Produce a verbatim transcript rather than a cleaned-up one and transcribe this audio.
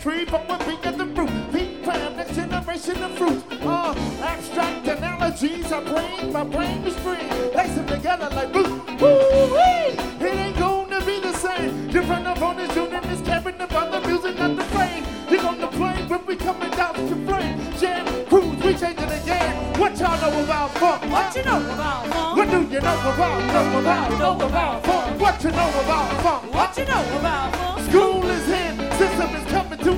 tree, but we're bigger than fruit. Peak fam, next generation of fruit. Uh, abstract analogies, I bring, my brain is free. Lace them together like blue. Woo-wee! It ain't gonna be the same. Different up on this unit is carrying the brother music, not the frame. You're on the plane when we coming down to flame. Jam, cruise, we changing the game. What y'all know about funk? What you know about funk? What do you know about, know about, know about funk? What you know about funk? What you know about funk? School is in, system is coming to